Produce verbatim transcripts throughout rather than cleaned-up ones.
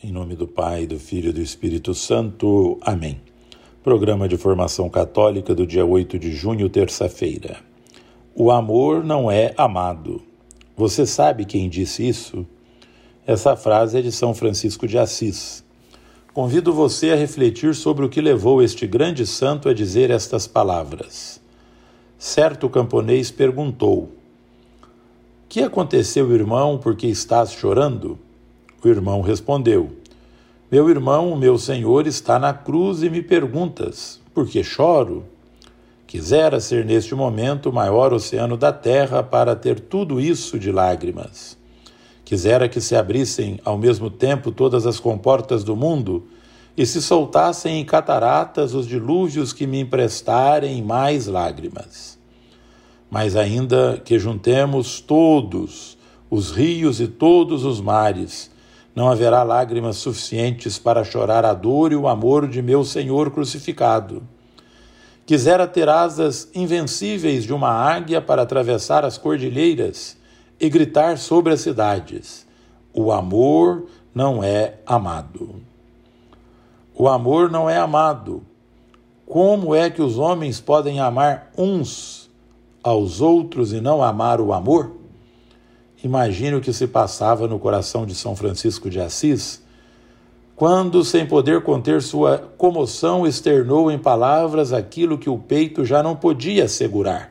Em nome do Pai, do Filho e do Espírito Santo. Amém. Programa de Formação Católica do dia oito de junho, terça-feira. O amor não é amado. Você sabe quem disse isso? Essa frase é de São Francisco de Assis. Convido você a refletir sobre o que levou este grande santo a dizer estas palavras. Certo camponês perguntou: que aconteceu, irmão, porque estás chorando? O irmão respondeu: meu irmão, o meu Senhor está na cruz e me perguntas, por que choro? Quisera ser neste momento o maior oceano da terra para ter tudo isso de lágrimas. Quisera que se abrissem ao mesmo tempo todas as comportas do mundo e se soltassem em cataratas os dilúvios que me emprestarem mais lágrimas. Mas ainda que juntemos todos os rios e todos os mares, não haverá lágrimas suficientes para chorar a dor e o amor de meu Senhor crucificado. Quisera ter asas invencíveis de uma águia para atravessar as cordilheiras e gritar sobre as cidades: o amor não é amado. O amor não é amado. Como é que os homens podem amar uns aos outros e não amar o amor? Imagine o que se passava no coração de São Francisco de Assis, quando, sem poder conter sua comoção, externou em palavras aquilo que o peito já não podia segurar.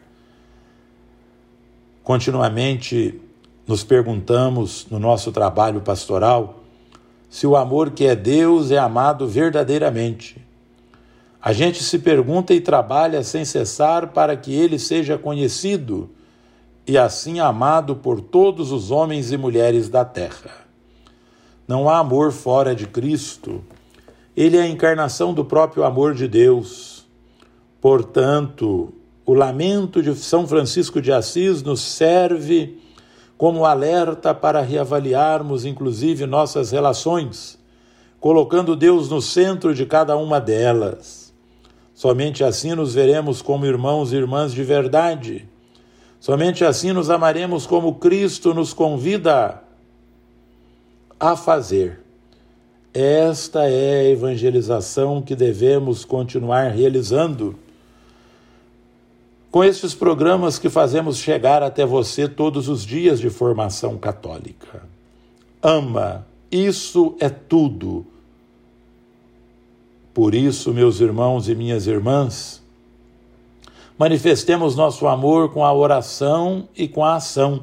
Continuamente nos perguntamos, no nosso trabalho pastoral, se o amor que é Deus é amado verdadeiramente. A gente se pergunta e trabalha sem cessar para que ele seja conhecido e assim amado por todos os homens e mulheres da terra. Não há amor fora de Cristo. Ele é a encarnação do próprio amor de Deus. Portanto, o lamento de São Francisco de Assis nos serve como alerta para reavaliarmos, inclusive, nossas relações, colocando Deus no centro de cada uma delas. Somente assim nos veremos como irmãos e irmãs de verdade. Somente assim nos amaremos como Cristo nos convida a fazer. Esta é a evangelização que devemos continuar realizando com estes programas que fazemos chegar até você todos os dias de formação católica. Ama, isso é tudo. Por isso, meus irmãos e minhas irmãs, manifestemos nosso amor com a oração e com a ação.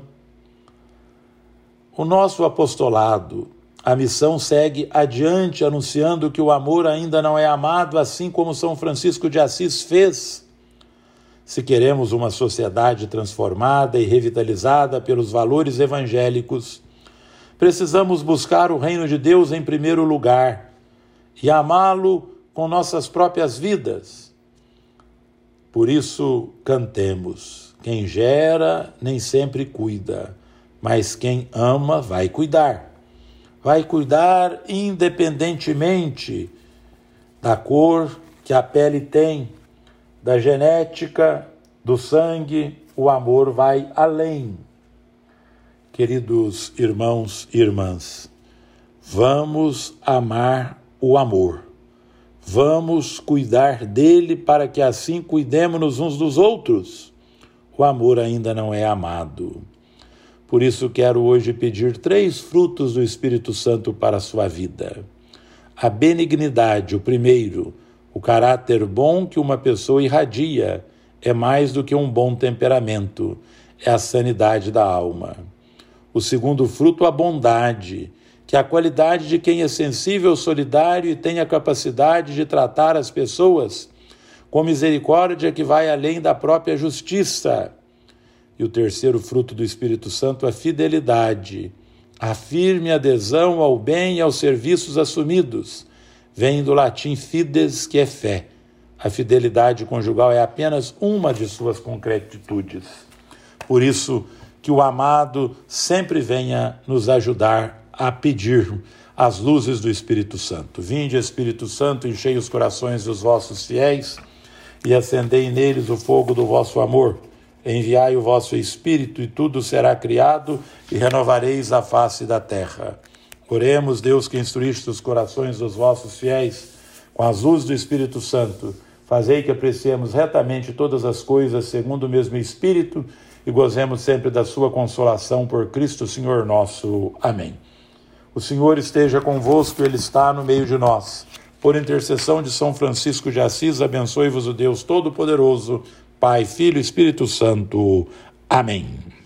O nosso apostolado, a missão segue adiante, anunciando que o amor ainda não é amado, assim como São Francisco de Assis fez. Se queremos uma sociedade transformada e revitalizada pelos valores evangélicos, precisamos buscar o reino de Deus em primeiro lugar e amá-lo com nossas próprias vidas. Por isso, cantemos: quem gera nem sempre cuida, mas quem ama vai cuidar. Vai cuidar independentemente da cor que a pele tem, da genética, do sangue. O amor vai além. Queridos irmãos e irmãs, vamos amar o amor. Vamos cuidar dele para que assim cuidemos uns dos outros. O amor ainda não é amado. Por isso quero hoje pedir três frutos do Espírito Santo para a sua vida. A benignidade, o primeiro, o caráter bom que uma pessoa irradia, é mais do que um bom temperamento, é a sanidade da alma. O segundo fruto, a bondade, que é a qualidade de quem é sensível, solidário e tem a capacidade de tratar as pessoas com misericórdia que vai além da própria justiça. E o terceiro fruto do Espírito Santo, a fidelidade, a firme adesão ao bem e aos serviços assumidos. Vem do latim fides, que é fé. A fidelidade conjugal é apenas uma de suas concretitudes. Por isso que o amado sempre venha nos ajudar a pedir as luzes do Espírito Santo. Vinde, Espírito Santo, enchei os corações dos vossos fiéis e acendei neles o fogo do vosso amor. Enviai o vosso Espírito e tudo será criado e renovareis a face da terra. Oremos, Deus, que instruíste os corações dos vossos fiéis com as luzes do Espírito Santo. Fazei que apreciemos retamente todas as coisas segundo o mesmo Espírito e gozemos sempre da sua consolação por Cristo Senhor nosso. Amém. O Senhor esteja convosco, Ele está no meio de nós. Por intercessão de São Francisco de Assis, abençoe-vos o Deus Todo-Poderoso, Pai, Filho e Espírito Santo. Amém.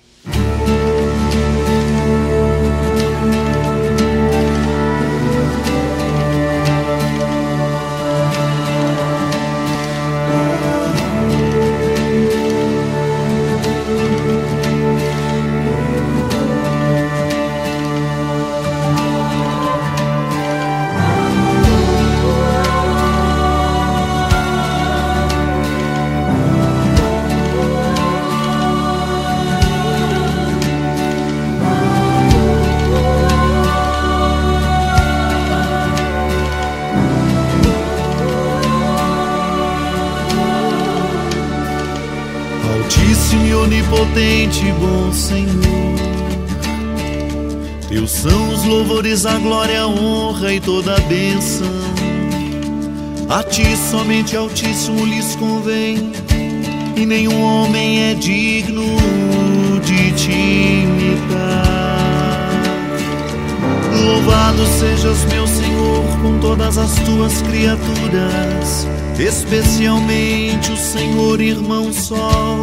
Altíssimo e onipotente, bom Senhor, Teus são os louvores, a glória, a honra e toda a bênção. A Ti somente Altíssimo lhes convém, e nenhum homem é digno de Te imitar. Louvado sejas, meu Senhor, com todas as Tuas criaturas, especialmente o Senhor irmão Sol,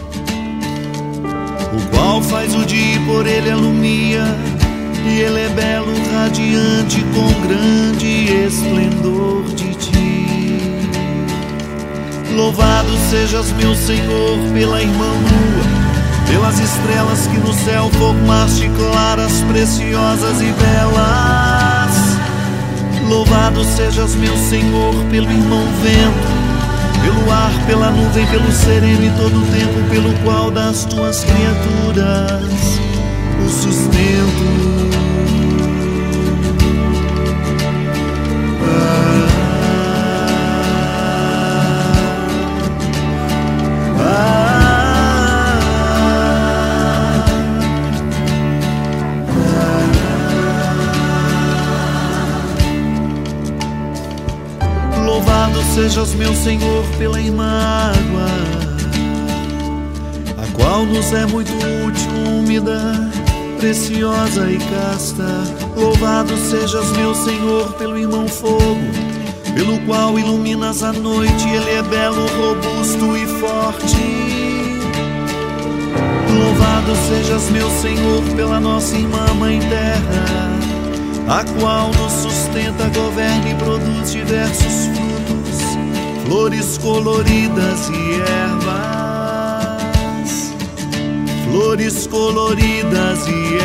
o qual faz o dia e por ele alumia, e ele é belo, radiante, com grande esplendor de Ti. Louvado sejas, meu Senhor, pela irmã lua, pelas estrelas que no céu formaste, claras, preciosas e belas. Louvado sejas, meu Senhor, pelo irmão vento, pelo ar, pela nuvem, pelo sereno e todo o tempo, pelo qual das Tuas criaturas o sustento. Louvado sejas, meu Senhor, pela irmã água, a qual nos é muito útil, úmida, preciosa e casta. Louvado sejas, meu Senhor, pelo irmão fogo, pelo qual iluminas a noite, ele é belo, robusto e forte. Louvado sejas, meu Senhor, pela nossa irmã Mãe Terra, a qual nos sustenta, governa e produz diversos frutos, flores coloridas e ervas, flores coloridas e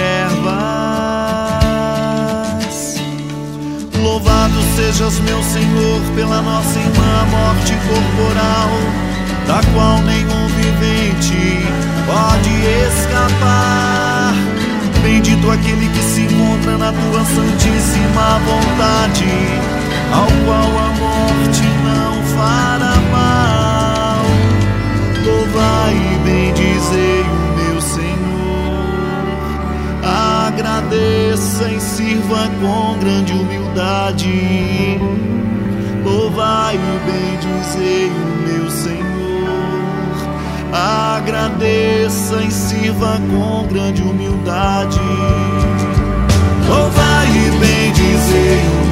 ervas. Louvado sejas, meu Senhor, pela nossa irmã morte corporal, da qual nenhum vivente pode escapar. Bendito aquele que se encontra na Tua santíssima vontade, ao qual a morte não fará mal. Louvai e bendizei o meu Senhor, agradeça e sirva com grande humildade. Louvai e bendizei o meu Senhor, agradeça e sirva com grande humildade. Louvai e bendizei o